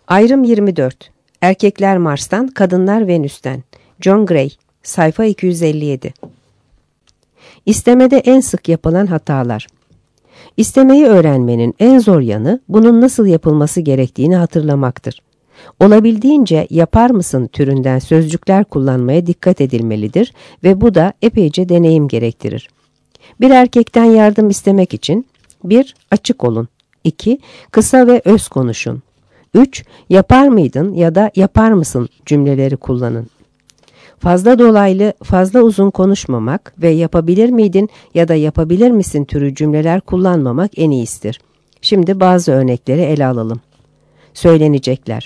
Ayrım 24. Erkekler Mars'tan, kadınlar Venüs'ten. John Gray, sayfa 257. İstemede en sık yapılan hatalar. İstemeyi öğrenmenin en zor yanı bunun nasıl yapılması gerektiğini hatırlamaktır. Olabildiğince yapar mısın türünden sözcükler kullanmaya dikkat edilmelidir ve bu da epeyce deneyim gerektirir. Bir erkekten yardım istemek için 1. Açık olun. 2. Kısa ve öz konuşun. 3. Yapar mıydın ya da yapar mısın cümleleri kullanın. Fazla dolaylı, fazla uzun konuşmamak ve yapabilir miydin ya da yapabilir misin türü cümleler kullanmamak en iyisidir. Şimdi bazı örnekleri ele alalım. Söylenecekler.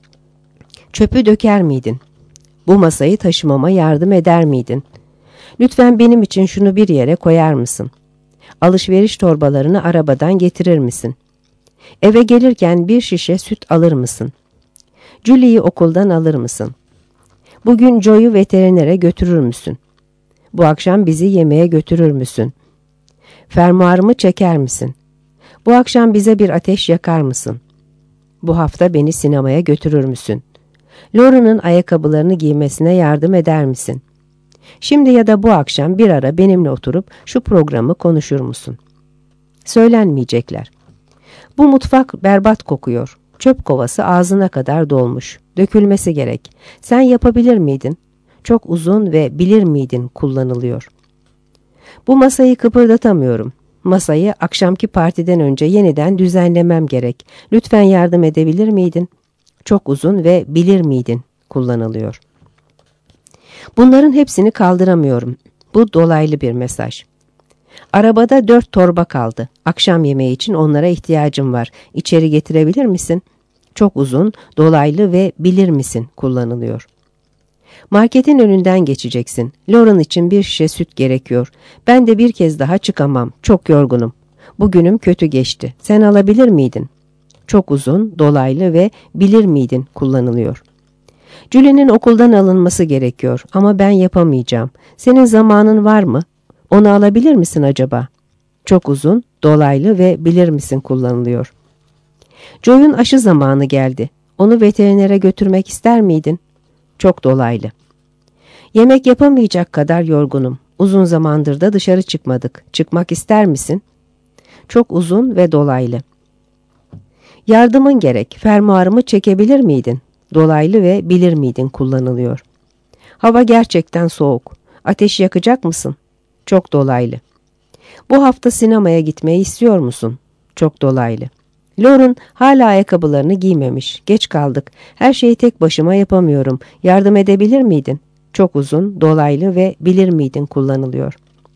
Çöpü döker miydin? Bu masayı taşımama yardım eder miydin? Lütfen benim için şunu bir yere koyar mısın? Alışveriş torbalarını arabadan getirir misin? Eve gelirken bir şişe süt alır mısın? Julie'yi okuldan alır mısın? Bugün Joe'yu veterinere götürür müsün? Bu akşam bizi yemeğe götürür müsün? Fermuarımı çeker misin? Bu akşam bize bir ateş yakar mısın? Bu hafta beni sinemaya götürür müsün? Laura'nın ayakkabılarını giymesine yardım eder misin? Şimdi ya da bu akşam bir ara benimle oturup şu programı konuşur musun? Söylenmeyecekler. Bu mutfak berbat kokuyor. Çöp kovası ağzına kadar dolmuş. Dökülmesi gerek. Sen yapabilir miydin? Çok uzun ve bilir miydin kullanılıyor. Bu masayı kıpırdatamıyorum. Masayı akşamki partiden önce yeniden düzenlemem gerek. Lütfen yardım edebilir miydin? Çok uzun ve bilir miydin kullanılıyor. Bunların hepsini kaldıramıyorum. Bu dolaylı bir mesaj. Arabada 4 torba kaldı. Akşam yemeği için onlara ihtiyacım var. İçeri getirebilir misin? Çok uzun, dolaylı ve bilir misin kullanılıyor. Marketin önünden geçeceksin. Lauren için bir şişe süt gerekiyor. Ben de bir kez daha çıkamam. Çok yorgunum. Bugünüm kötü geçti. Sen alabilir miydin? Çok uzun, dolaylı ve bilir miydin kullanılıyor. Julie'nin okuldan alınması gerekiyor ama ben yapamayacağım. Senin zamanın var mı? Onu alabilir misin acaba? Çok uzun, dolaylı ve bilir misin kullanılıyor. Joe'yun aşı zamanı geldi. Onu veterinere götürmek ister miydin? Çok dolaylı. Yemek yapamayacak kadar yorgunum. Uzun zamandır da dışarı çıkmadık. Çıkmak ister misin? Çok uzun ve dolaylı. Yardımın gerek. Fermuarımı çekebilir miydin? Dolaylı ve bilir miydin kullanılıyor. Hava gerçekten soğuk. Ateş yakacak mısın? Çok dolaylı. Bu hafta sinemaya gitmeyi istiyor musun? Çok dolaylı. Lauren hala ayakkabılarını giymemiş. Geç kaldık. Her şeyi tek başıma yapamıyorum. Yardım edebilir miydin? Çok uzun, dolaylı ve bilir miydin kullanılıyor.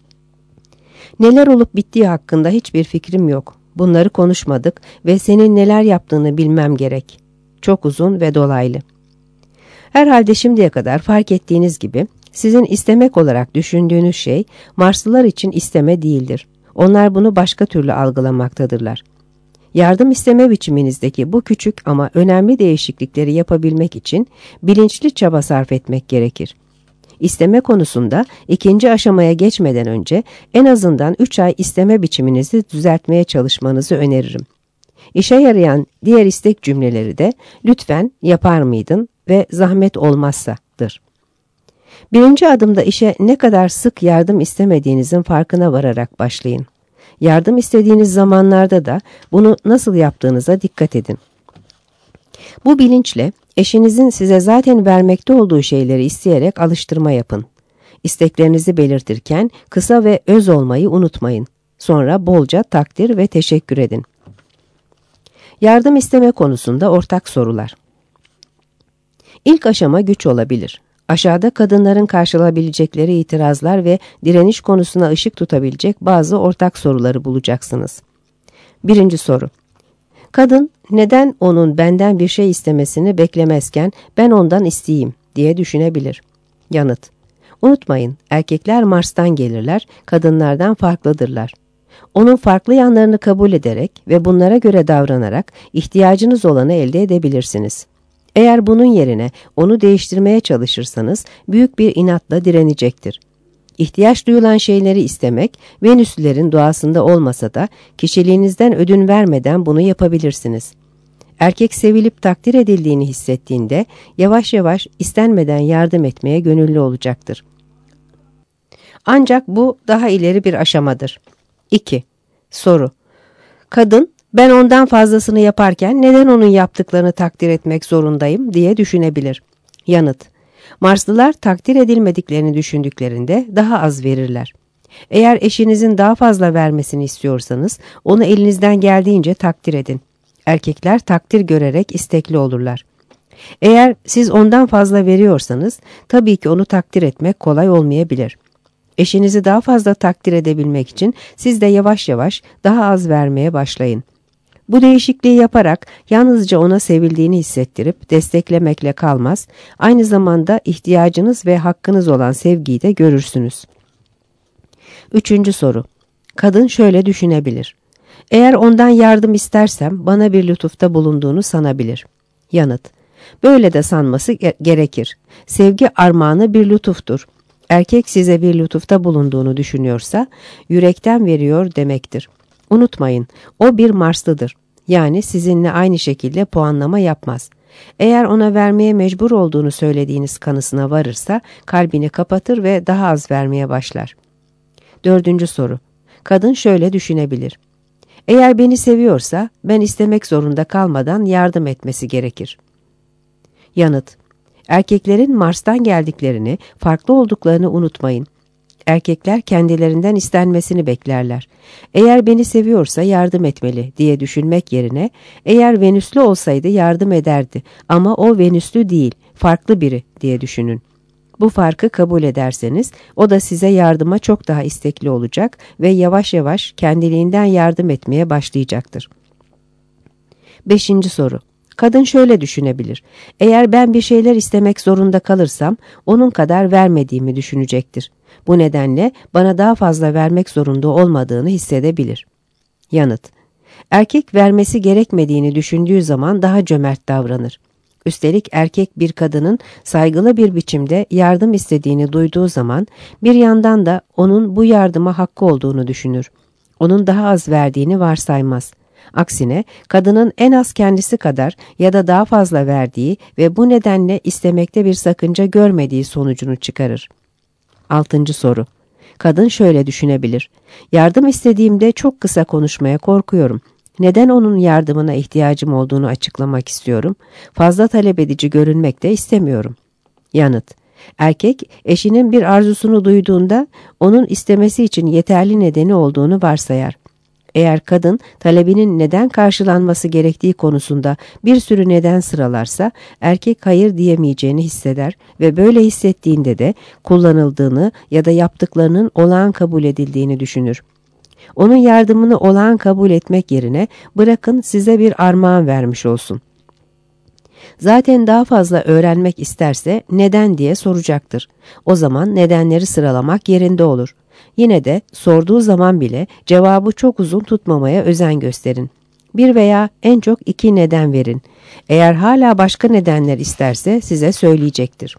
Neler olup bittiği hakkında hiçbir fikrim yok. Bunları konuşmadık ve senin neler yaptığını bilmem gerek. Çok uzun ve dolaylı. Herhalde şimdiye kadar fark ettiğiniz gibi sizin istemek olarak düşündüğünüz şey Marslılar için isteme değildir. Onlar bunu başka türlü algılamaktadırlar. Yardım isteme biçiminizdeki bu küçük ama önemli değişiklikleri yapabilmek için bilinçli çaba sarf etmek gerekir. İsteme konusunda ikinci aşamaya geçmeden önce en azından 3 ay isteme biçiminizi düzeltmeye çalışmanızı öneririm. İşe yarayan diğer istek cümleleri de lütfen yapar mıydın ve zahmet olmazsadır. Birinci adımda işe ne kadar sık yardım istemediğinizin farkına vararak başlayın. Yardım istediğiniz zamanlarda da bunu nasıl yaptığınıza dikkat edin. Bu bilinçle eşinizin size zaten vermekte olduğu şeyleri isteyerek alıştırma yapın. İsteklerinizi belirtirken kısa ve öz olmayı unutmayın. Sonra bolca takdir ve teşekkür edin. Yardım isteme konusunda ortak sorular. İlk aşama güç olabilir. Aşağıda kadınların karşılayabilecekleri itirazlar ve direniş konusuna ışık tutabilecek bazı ortak soruları bulacaksınız. Birinci soru. Kadın neden onun benden bir şey istemesini beklemezken ben ondan isteyeyim diye düşünebilir. Yanıt. Unutmayın, erkekler Mars'tan gelirler, kadınlardan farklıdırlar. Onun farklı yanlarını kabul ederek ve bunlara göre davranarak ihtiyacınız olanı elde edebilirsiniz. Eğer bunun yerine onu değiştirmeye çalışırsanız büyük bir inatla direnecektir. İhtiyaç duyulan şeyleri istemek Venüslilerin doğasında olmasa da kişiliğinizden ödün vermeden bunu yapabilirsiniz. Erkek sevilip takdir edildiğini hissettiğinde yavaş yavaş istenmeden yardım etmeye gönüllü olacaktır. Ancak bu daha ileri bir aşamadır. 2. Soru: Kadın, ben ondan fazlasını yaparken neden onun yaptıklarını takdir etmek zorundayım diye düşünebilir. Yanıt: Marslılar takdir edilmediklerini düşündüklerinde daha az verirler. Eğer eşinizin daha fazla vermesini istiyorsanız onu elinizden geldiğince takdir edin. Erkekler takdir görerek istekli olurlar. Eğer siz ondan fazla veriyorsanız tabii ki onu takdir etmek kolay olmayabilir. Eşinizi daha fazla takdir edebilmek için siz de yavaş yavaş daha az vermeye başlayın. Bu değişikliği yaparak yalnızca ona sevildiğini hissettirip desteklemekle kalmaz, aynı zamanda ihtiyacınız ve hakkınız olan sevgiyi de görürsünüz. 3. soru: Kadın şöyle düşünebilir: Eğer ondan yardım istersem bana bir lütufta bulunduğunu sanabilir. Yanıt: Böyle de sanması gerekir. Sevgi armağanı bir lütuftur. Erkek size bir lütufta bulunduğunu düşünüyorsa yürekten veriyor demektir. Unutmayın, o bir Marslıdır. Yani sizinle aynı şekilde puanlama yapmaz. Eğer ona vermeye mecbur olduğunu söylediğiniz kanısına varırsa kalbini kapatır ve daha az vermeye başlar. 4. soru: Kadın şöyle düşünebilir: Eğer beni seviyorsa ben istemek zorunda kalmadan yardım etmesi gerekir. Yanıt: Erkeklerin Mars'tan geldiklerini, farklı olduklarını unutmayın. Erkekler kendilerinden istenmesini beklerler. Eğer beni seviyorsa yardım etmeli diye düşünmek yerine, eğer Venüslü olsaydı yardım ederdi ama o Venüslü değil, farklı biri diye düşünün. Bu farkı kabul ederseniz o da size yardıma çok daha istekli olacak ve yavaş yavaş kendiliğinden yardım etmeye başlayacaktır. 5. soru: Kadın şöyle düşünebilir: Eğer ben bir şeyler istemek zorunda kalırsam onun kadar vermediğimi düşünecektir. Bu nedenle bana daha fazla vermek zorunda olmadığını hissedebilir. Yanıt: Erkek vermesi gerekmediğini düşündüğü zaman daha cömert davranır. Üstelik erkek bir kadının saygılı bir biçimde yardım istediğini duyduğu zaman bir yandan da onun bu yardıma hakkı olduğunu düşünür. Onun daha az verdiğini varsaymaz. Aksine kadının en az kendisi kadar ya da daha fazla verdiği ve bu nedenle istemekte bir sakınca görmediği sonucunu çıkarır. 6. soru: Kadın şöyle düşünebilir: Yardım istediğimde çok kısa konuşmaya korkuyorum. Neden onun yardımına ihtiyacım olduğunu açıklamak istiyorum. Fazla talep edici görünmek de istemiyorum. Yanıt: Erkek eşinin bir arzusunu duyduğunda onun istemesi için yeterli nedeni olduğunu varsayar. Eğer kadın talebinin neden karşılanması gerektiği konusunda bir sürü neden sıralarsa erkek hayır diyemeyeceğini hisseder ve böyle hissettiğinde de kullanıldığını ya da yaptıklarının olağan kabul edildiğini düşünür. Onun yardımını olağan kabul etmek yerine bırakın size bir armağan vermiş olsun. Zaten daha fazla öğrenmek isterse neden diye soracaktır. O zaman nedenleri sıralamak yerinde olur. Yine de sorduğu zaman bile cevabı çok uzun tutmamaya özen gösterin. Bir veya en çok 2 neden verin. Eğer hala başka nedenler isterse size söyleyecektir.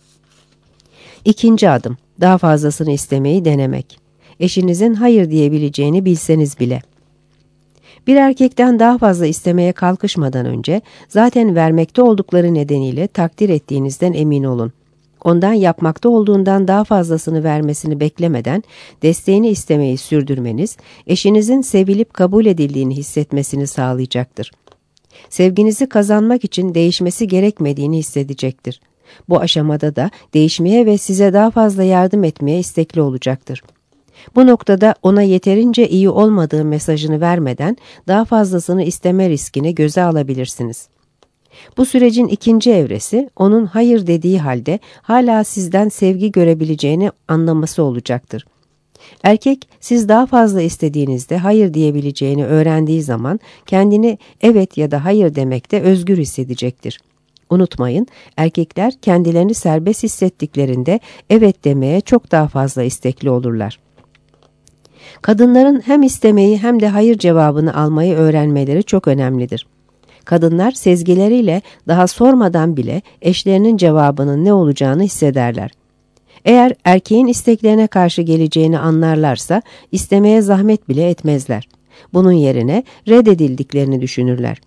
2. adım: daha fazlasını istemeyi denemek. Eşinizin hayır diyebileceğini bilseniz bile. Bir erkekten daha fazla istemeye kalkışmadan önce zaten vermekte oldukları nedeniyle takdir ettiğinizden emin olun. Ondan yapmakta olduğundan daha fazlasını vermesini beklemeden desteğini istemeyi sürdürmeniz, eşinizin sevilip kabul edildiğini hissetmesini sağlayacaktır. Sevginizi kazanmak için değişmesi gerekmediğini hissedecektir. Bu aşamada da değişmeye ve size daha fazla yardım etmeye istekli olacaktır. Bu noktada ona yeterince iyi olmadığı mesajını vermeden daha fazlasını isteme riskini göze alabilirsiniz. Bu sürecin 2. evresi onun hayır dediği halde hala sizden sevgi görebileceğini anlaması olacaktır. Erkek siz daha fazla istediğinizde hayır diyebileceğini öğrendiği zaman kendini evet ya da hayır demekte özgür hissedecektir. Unutmayın, erkekler kendilerini serbest hissettiklerinde evet demeye çok daha fazla istekli olurlar. Kadınların hem istemeyi hem de hayır cevabını almayı öğrenmeleri çok önemlidir. Kadınlar sezgileriyle daha sormadan bile eşlerinin cevabının ne olacağını hissederler. Eğer erkeğin isteklerine karşı geleceğini anlarlarsa istemeye zahmet bile etmezler. Bunun yerine reddedildiklerini düşünürler.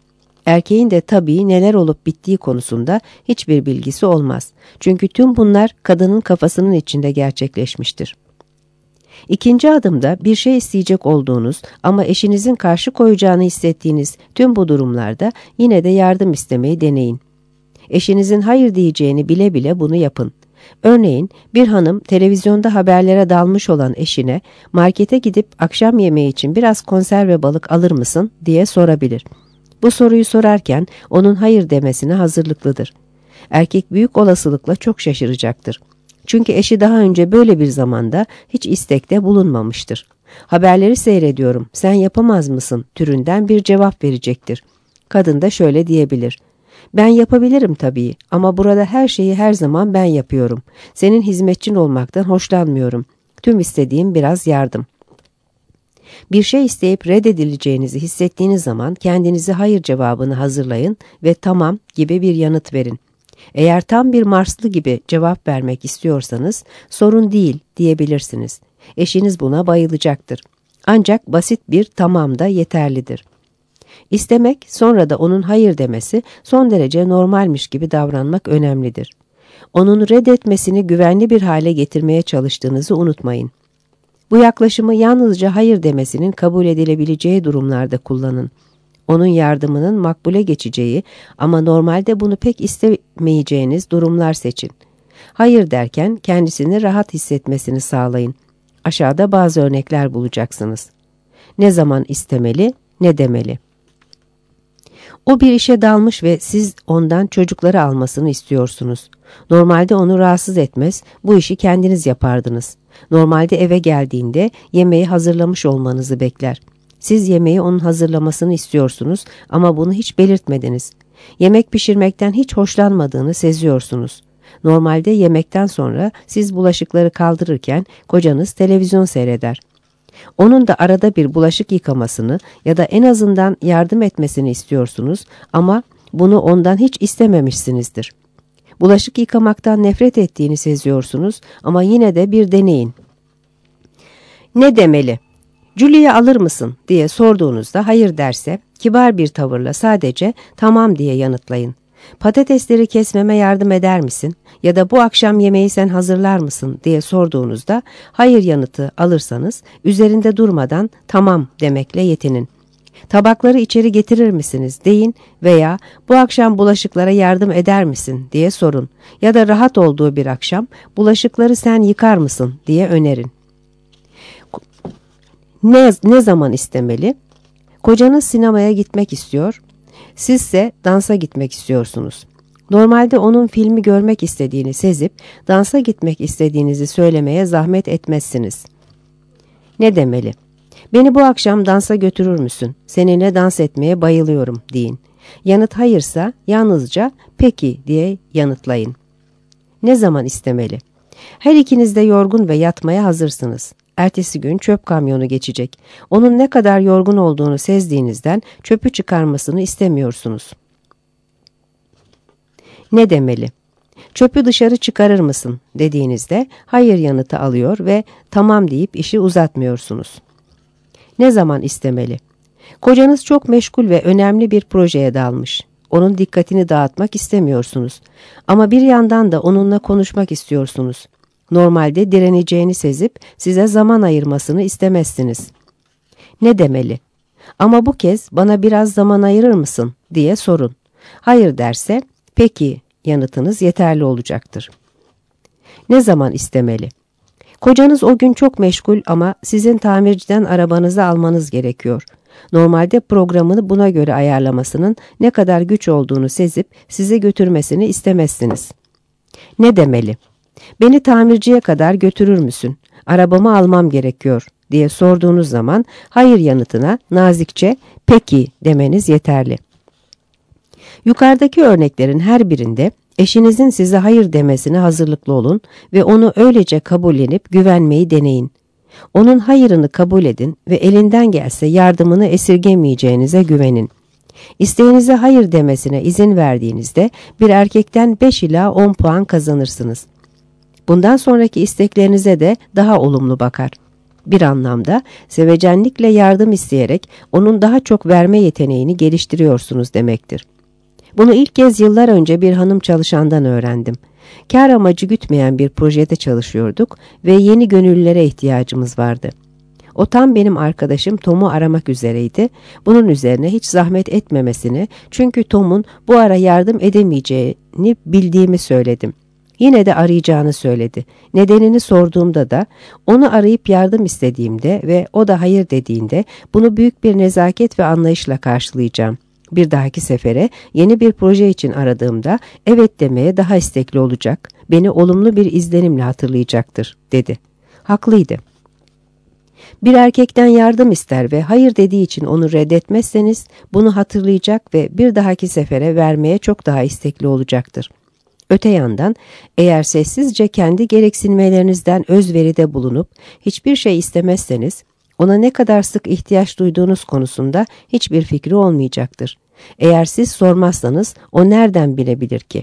Erkeğin de tabii neler olup bittiği konusunda hiçbir bilgisi olmaz. Çünkü tüm bunlar kadının kafasının içinde gerçekleşmiştir. İkinci adımda bir şey isteyecek olduğunuz ama eşinizin karşı koyacağını hissettiğiniz tüm bu durumlarda yine de yardım istemeyi deneyin. Eşinizin hayır diyeceğini bile bile bunu yapın. Örneğin bir hanım televizyonda haberlere dalmış olan eşine markete gidip akşam yemeği için biraz konserve balık alır mısın diye sorabilir. Bu soruyu sorarken onun hayır demesine hazırlıklıdır. Erkek büyük olasılıkla çok şaşıracaktır. Çünkü eşi daha önce böyle bir zamanda hiç istekte bulunmamıştır. Haberleri seyrediyorum, sen yapamaz mısın türünden bir cevap verecektir. Kadın da şöyle diyebilir. Ben yapabilirim tabii ama burada her şeyi her zaman ben yapıyorum. Senin hizmetçin olmaktan hoşlanmıyorum. Tüm istediğim biraz yardım. Bir şey isteyip reddedileceğinizi hissettiğiniz zaman kendinize hayır cevabını hazırlayın ve tamam gibi bir yanıt verin. Eğer tam bir Marslı gibi cevap vermek istiyorsanız sorun değil diyebilirsiniz. Eşiniz buna bayılacaktır. Ancak basit bir tamam da yeterlidir. İstemek, sonra da onun hayır demesi son derece normalmiş gibi davranmak önemlidir. Onun reddetmesini güvenli bir hale getirmeye çalıştığınızı unutmayın. Bu yaklaşımı yalnızca hayır demesinin kabul edilebileceği durumlarda kullanın. Onun yardımının makbule geçeceği ama normalde bunu pek istemeyeceğiniz durumlar seçin. Hayır derken kendisini rahat hissetmesini sağlayın. Aşağıda bazı örnekler bulacaksınız. Ne zaman istemeli, ne demeli? O bir işe dalmış ve siz ondan çocukları almasını istiyorsunuz. Normalde onu rahatsız etmez, bu işi kendiniz yapardınız. Normalde eve geldiğinde yemeği hazırlamış olmanızı bekler. Siz yemeği onun hazırlamasını istiyorsunuz ama bunu hiç belirtmediniz. Yemek pişirmekten hiç hoşlanmadığını seziyorsunuz. Normalde yemekten sonra siz bulaşıkları kaldırırken kocanız televizyon seyreder. Onun da arada bir bulaşık yıkamasını ya da en azından yardım etmesini istiyorsunuz ama bunu ondan hiç istememişsinizdir. Bulaşık yıkamaktan nefret ettiğini seziyorsunuz ama yine de bir deneyin. Ne demeli? Julie'yi alır mısın diye sorduğunuzda hayır derse kibar bir tavırla sadece tamam diye yanıtlayın. Patatesleri kesmeme yardım eder misin ya da bu akşam yemeği sen hazırlar mısın diye sorduğunuzda hayır yanıtı alırsanız üzerinde durmadan tamam demekle yetinin. Tabakları içeri getirir misiniz deyin veya bu akşam bulaşıklara yardım eder misin diye sorun ya da rahat olduğu bir akşam bulaşıkları sen yıkar mısın diye önerin. Ne zaman istemeli? Kocanız sinemaya gitmek istiyor, sizse dansa gitmek istiyorsunuz. Normalde onun filmi görmek istediğini sezip dansa gitmek istediğinizi söylemeye zahmet etmezsiniz. Ne demeli? Beni bu akşam dansa götürür müsün? Seninle dans etmeye bayılıyorum deyin. Yanıt hayırsa yalnızca peki diye yanıtlayın. Ne zaman istemeli? Her ikiniz de yorgun ve yatmaya hazırsınız. Ertesi gün çöp kamyonu geçecek. Onun ne kadar yorgun olduğunu sezdiğinizden çöpü çıkarmasını istemiyorsunuz. Ne demeli? Çöpü dışarı çıkarır mısın dediğinizde hayır yanıtı alıyor ve tamam deyip işi uzatmıyorsunuz. Ne zaman istemeli? Kocanız çok meşgul ve önemli bir projeye dalmış. Onun dikkatini dağıtmak istemiyorsunuz. Ama bir yandan da onunla konuşmak istiyorsunuz. Normalde direneceğini sezip size zaman ayırmasını istemezsiniz. Ne demeli? Ama bu kez bana biraz zaman ayırır mısın diye sorun. Hayır derse peki yanıtınız yeterli olacaktır. Ne zaman istemeli? Kocanız o gün çok meşgul ama sizin tamirciden arabanızı almanız gerekiyor. Normalde programını buna göre ayarlamasının ne kadar güç olduğunu sezip size götürmesini istemezsiniz. Ne demeli? Beni tamirciye kadar götürür müsün? Arabamı almam gerekiyor diye sorduğunuz zaman hayır yanıtına nazikçe peki demeniz yeterli. Yukarıdaki örneklerin her birinde eşinizin size hayır demesine hazırlıklı olun ve onu öylece kabullenip güvenmeyi deneyin. Onun hayırını kabul edin ve elinden gelse yardımını esirgemeyeceğinize güvenin. İsteğinize hayır demesine izin verdiğinizde bir erkekten 5 ila 10 puan kazanırsınız. Bundan sonraki isteklerinize de daha olumlu bakar. Bir anlamda sevecenlikle yardım isteyerek onun daha çok verme yeteneğini geliştiriyorsunuz demektir. Bunu ilk kez yıllar önce bir hanım çalışandan öğrendim. Kâr amacı gütmeyen bir projede çalışıyorduk ve yeni gönüllülere ihtiyacımız vardı. O tam benim arkadaşım Tom'u aramak üzereydi. Bunun üzerine hiç zahmet etmemesini, çünkü Tom'un bu ara yardım edemeyeceğini bildiğimi söyledim. Yine de arayacağını söyledi. Nedenini sorduğumda da, onu arayıp yardım istediğimde ve o da hayır dediğinde bunu büyük bir nezaket ve anlayışla karşılayacağım. Bir dahaki sefere yeni bir proje için aradığımda evet demeye daha istekli olacak, beni olumlu bir izlenimle hatırlayacaktır, dedi. Haklıydı. Bir erkekten yardım ister ve hayır dediği için onu reddetmezseniz bunu hatırlayacak ve bir dahaki sefere vermeye çok daha istekli olacaktır. Öte yandan eğer sessizce kendi gereksinmelerinizden özveride bulunup hiçbir şey istemezseniz ona ne kadar sık ihtiyaç duyduğunuz konusunda hiçbir fikri olmayacaktır. Eğer siz sormazsanız o nereden bilebilir ki?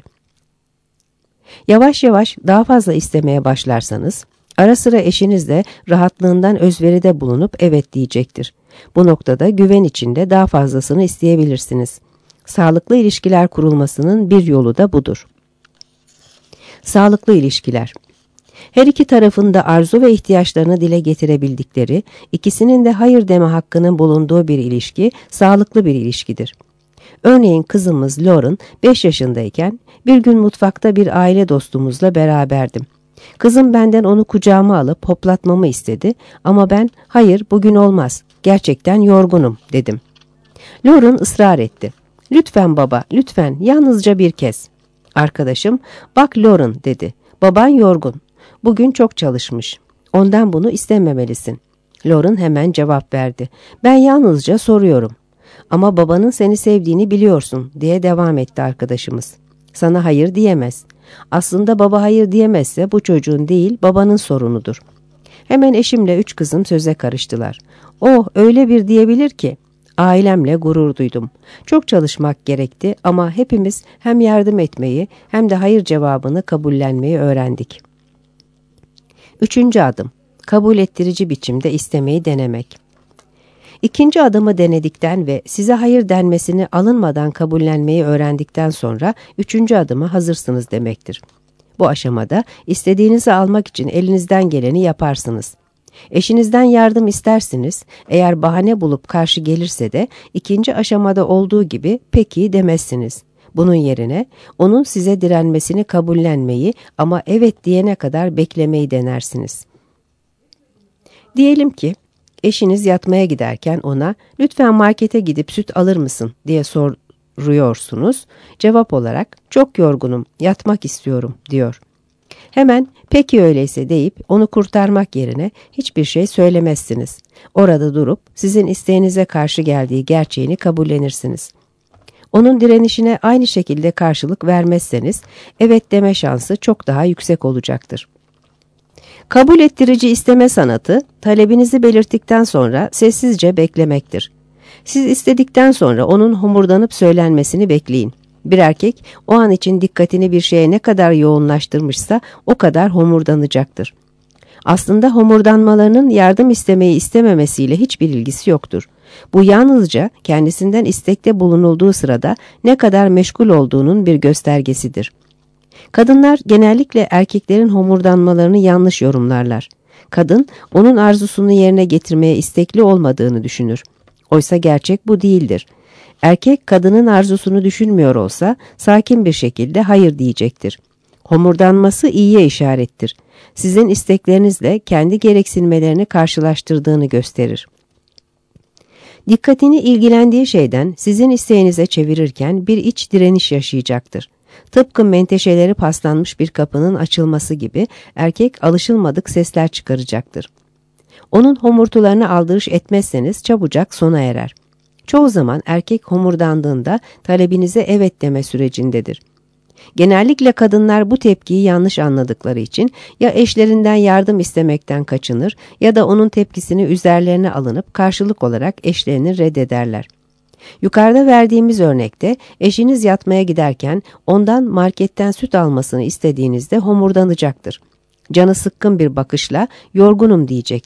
Yavaş yavaş daha fazla istemeye başlarsanız ara sıra eşiniz de rahatlığından özveride bulunup evet diyecektir. Bu noktada güven içinde daha fazlasını isteyebilirsiniz. Sağlıklı ilişkiler kurulmasının bir yolu da budur. Sağlıklı ilişkiler. Her iki tarafın da arzu ve ihtiyaçlarını dile getirebildikleri, ikisinin de hayır deme hakkının bulunduğu bir ilişki, sağlıklı bir ilişkidir. Örneğin kızımız Lauren 5 yaşındayken bir gün mutfakta bir aile dostumuzla beraberdim. Kızım benden onu kucağıma alıp hoplatmamı istedi ama ben hayır bugün olmaz, gerçekten yorgunum dedim. Lauren ısrar etti. Lütfen baba, lütfen yalnızca bir kez. Arkadaşım, bak Lauren dedi, baban yorgun. Bugün çok çalışmış. Ondan bunu istememelisin. Lauren hemen cevap verdi. Ben yalnızca soruyorum. Ama babanın seni sevdiğini biliyorsun diye devam etti arkadaşımız. Sana hayır diyemez. Aslında baba hayır diyemezse bu çocuğun değil babanın sorunudur. Hemen eşimle 3 kızım söze karıştılar. Oh öyle bir diyebilir ki. Ailemle gurur duydum. Çok çalışmak gerekti ama hepimiz hem yardım etmeyi hem de hayır cevabını kabullenmeyi öğrendik. 3. adım. Kabul ettirici biçimde istemeyi denemek. 2. adımı denedikten ve size hayır denmesini alınmadan kabullenmeyi öğrendikten sonra 3. adıma hazırsınız demektir. Bu aşamada istediğinizi almak için elinizden geleni yaparsınız. Eşinizden yardım istersiniz, eğer bahane bulup karşı gelirse de 2. aşamada olduğu gibi peki demezsiniz. Bunun yerine onun size direnmesini kabullenmeyi ama evet diyene kadar beklemeyi denersiniz. Diyelim ki eşiniz yatmaya giderken ona lütfen markete gidip süt alır mısın diye soruyorsunuz. Cevap olarak çok yorgunum, yatmak istiyorum diyor. Hemen peki öyleyse deyip onu kurtarmak yerine hiçbir şey söylemezsiniz. Orada durup sizin isteğinize karşı geldiği gerçeğini kabullenirsiniz. Onun direnişine aynı şekilde karşılık vermezseniz evet deme şansı çok daha yüksek olacaktır. Kabul ettirici isteme sanatı, talebinizi belirttikten sonra sessizce beklemektir. Siz istedikten sonra onun homurdanıp söylenmesini bekleyin. Bir erkek o an için dikkatini bir şeye ne kadar yoğunlaştırmışsa o kadar homurdanacaktır. Aslında homurdanmalarının yardım istemeyi istememesiyle hiçbir ilgisi yoktur. Bu yalnızca kendisinden istekte bulunulduğu sırada ne kadar meşgul olduğunun bir göstergesidir. Kadınlar genellikle erkeklerin homurdanmalarını yanlış yorumlarlar. Kadın onun arzusunu yerine getirmeye istekli olmadığını düşünür. Oysa gerçek bu değildir. Erkek kadının arzusunu düşünmüyor olsa sakin bir şekilde hayır diyecektir. Homurdanması iyiye işarettir. Sizin isteklerinizle kendi gereksinmelerini karşılaştırdığını gösterir. Dikkatini ilgilendiği şeyden sizin isteğinize çevirirken bir iç direniş yaşayacaktır. Tıpkı menteşeleri paslanmış bir kapının açılması gibi erkek alışılmadık sesler çıkaracaktır. Onun homurtularına aldırış etmezseniz çabucak sona erer. Çoğu zaman erkek homurdandığında talebinize evet deme sürecindedir. Genellikle kadınlar bu tepkiyi yanlış anladıkları için ya eşlerinden yardım istemekten kaçınır ya da onun tepkisini üzerlerine alınıp karşılık olarak eşlerini reddederler. Yukarıda verdiğimiz örnekte eşiniz yatmaya giderken ondan marketten süt almasını istediğinizde homurdanacaktır. Canı sıkkın bir bakışla yorgunum diyecektir.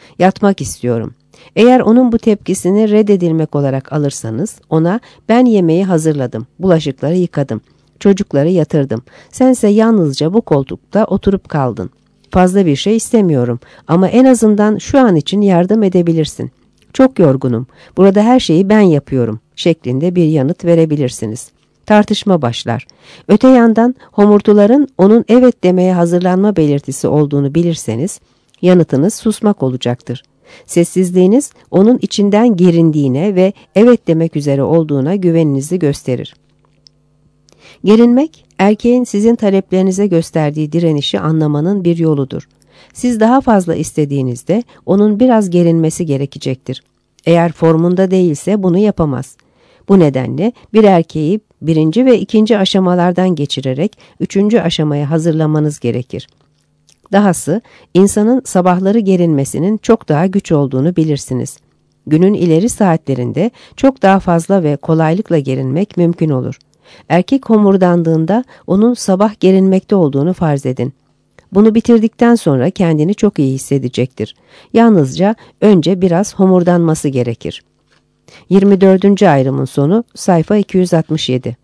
Yatmak istiyorum. Eğer onun bu tepkisini reddedilmek olarak alırsanız ona ben yemeği hazırladım, bulaşıkları yıkadım, çocukları yatırdım. Sense yalnızca bu koltukta oturup kaldın. Fazla bir şey istemiyorum ama en azından şu an için yardım edebilirsin. Çok yorgunum. Burada her şeyi ben yapıyorum şeklinde bir yanıt verebilirsiniz. Tartışma başlar. Öte yandan homurtuların onun evet demeye hazırlanma belirtisi olduğunu bilirseniz yanıtınız susmak olacaktır. Sessizliğiniz onun içinden gerindiğine ve evet demek üzere olduğuna güveninizi gösterir. Gerinmek, erkeğin sizin taleplerinize gösterdiği direnişi anlamanın bir yoludur. Siz daha fazla istediğinizde onun biraz gerinmesi gerekecektir. Eğer formunda değilse bunu yapamaz. Bu nedenle bir erkeği birinci ve ikinci aşamalardan geçirerek üçüncü aşamaya hazırlamanız gerekir. Dahası insanın sabahları gerinmesinin çok daha güç olduğunu bilirsiniz. Günün ileri saatlerinde çok daha fazla ve kolaylıkla gerinmek mümkün olur. Erkek homurdandığında onun sabah gerinmekte olduğunu farz edin. Bunu bitirdikten sonra kendini çok iyi hissedecektir. Yalnızca önce biraz homurdanması gerekir. 24. ayrımın sonu sayfa 267.